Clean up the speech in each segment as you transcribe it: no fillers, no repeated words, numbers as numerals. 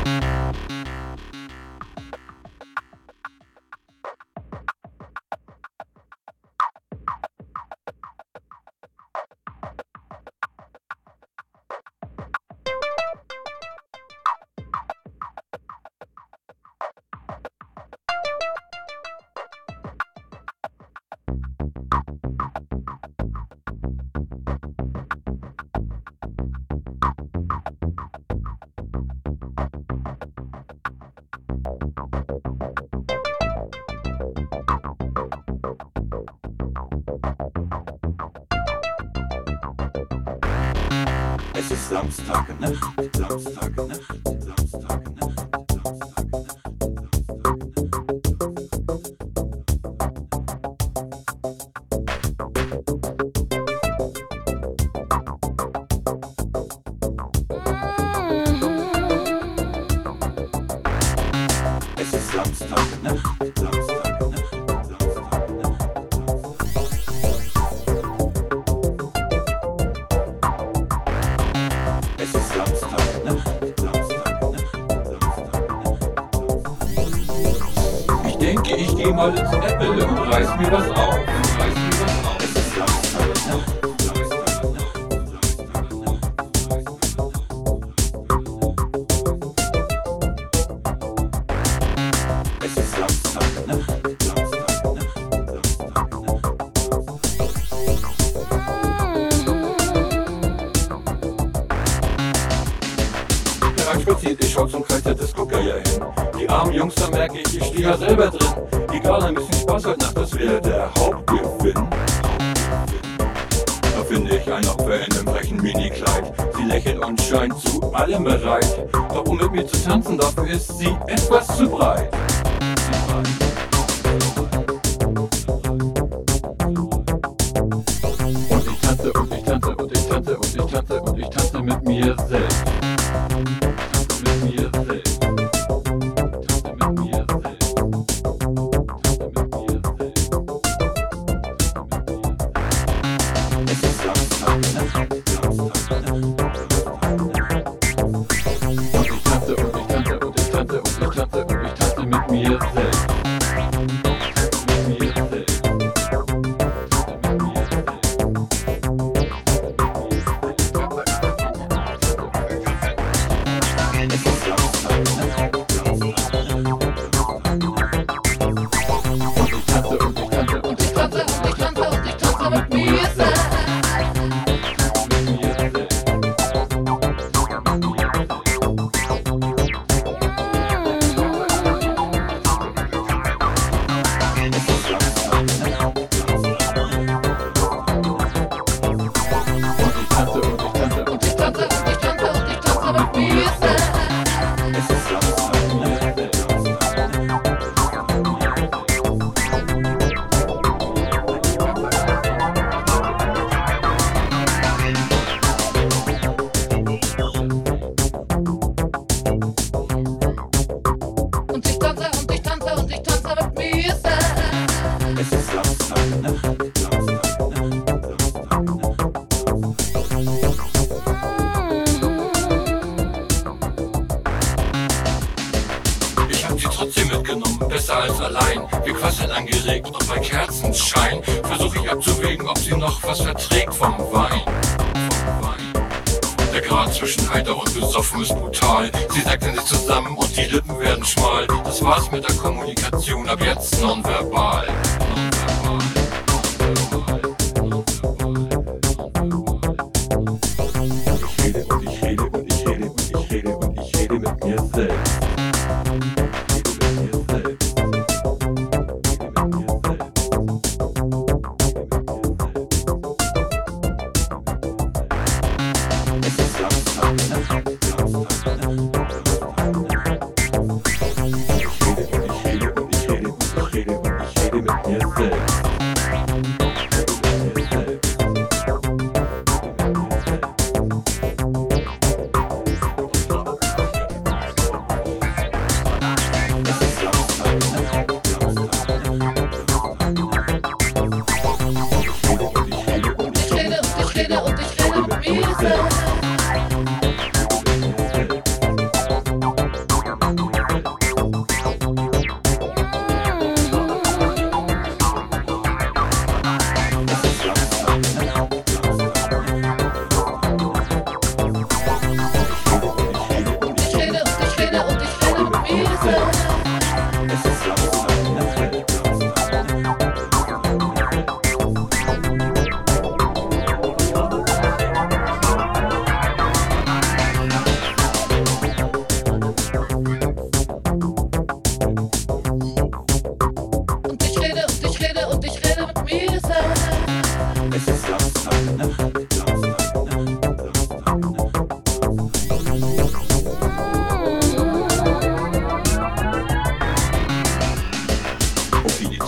Es ist Samstagnacht, Samstagnacht, Samstagnacht, Samstagnacht. Es ist Samstagnacht, Samstagnacht, Samstagnacht. Es ist Samstagnacht, Samstagnacht, Samstagnacht. Ich denke, ich geh mal ins Apple und reiß mir was auf. Es ist Samstagnacht, Samstagnacht, Samstagnacht. Es ist Samstagnacht, Samstagnacht, Samstagnacht. Spaziert, ich schau zum Kreis der Disco-Geier hin. Die armen Jungs, da merke ich steh ja selber drin. Egal, ein bisschen Spaß heute Nacht, das wäre der Hauptgewinn. Da finde ich ein Opfer in einem frechen Mini-Kleid. Sie lächelt und scheint zu allem bereit. Doch um mit mir zu tanzen, dafür ist sie etwas zu breit. Und ich tanze und ich tanze und ich tanze und ich tanze und ich tanze mit mir selbst. Besser als allein, wir quasseln angeregt und bei Kerzenschein versuche ich abzuwägen, ob sie noch was verträgt vom Wein. Der Grad zwischen heiter und besoffen ist brutal. Sie sagten sich zusammen und die Lippen werden schmal. Das war's mit der Kommunikation, ab jetzt nonverbal. Ich rede und ich rede und ich rede und ich rede und ich rede mit mir selbst.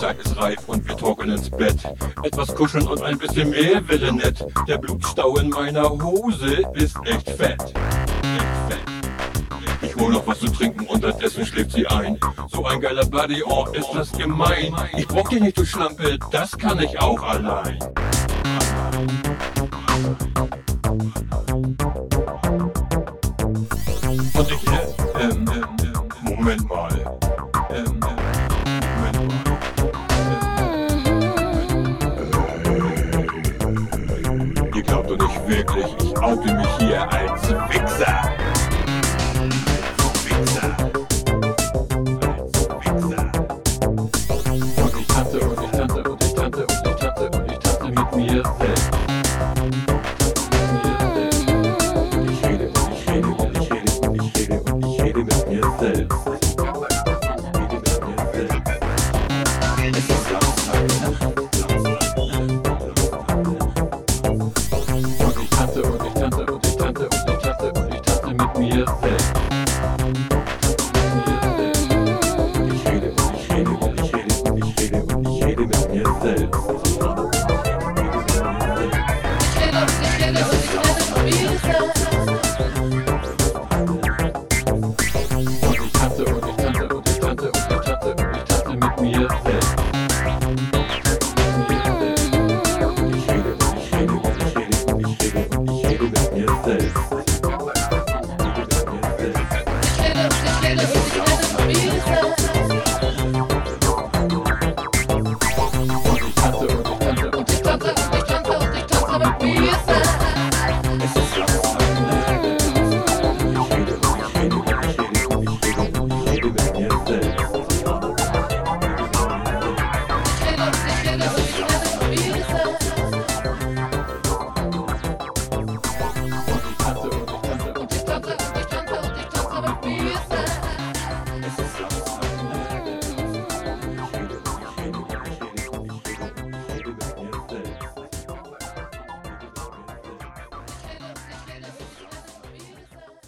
Zeit ist reif und wir torkeln ins Bett. Etwas kuscheln und ein bisschen mehr wäre nett. Der Blutstau in meiner Hose ist echt fett. Ich hol noch was zu trinken, unterdessen schläft sie ein. So ein geiler Buddy, oh, ist das gemein. Ich brauch dich nicht, du Schlampe, das kann ich auch allein. Und ich, Moment mal. Ihr glaubt doch nicht wirklich, ich oute mich hier als Wichser. Und ich tanze und ich tanze und ich tanze und ich tanze und ich tanze mit mir selbst. Ich rede und ich rede und ich rede und ich rede und ich rede mit mir selbst. Es ist Samstag. Und ich tanze und ich tanze und ich tanze und ich tanze und ich tanze mit mir selbst. Ich rede und ich rede und ich rede und ich rede und ich rede mit mir selbst. Und ich tanze und ich tanze und ich tanze und ich tanze und ich tanze mit mir selbst. Ich rede und ich rede und ich rede und ich rede und ich rede mit mir selbst. Und ich tanze und ich tanze und ich tanze und ich tanze und ich tanze mit mir selbst. Es ist Samstag. Ich rede und ich rede und ich rede und ich rede und ich rede mit mir selbst. Und ich tanze und ich tanze und ich tanze und ich tanze und ich tanze mit mir selbst. Es ist Samstag.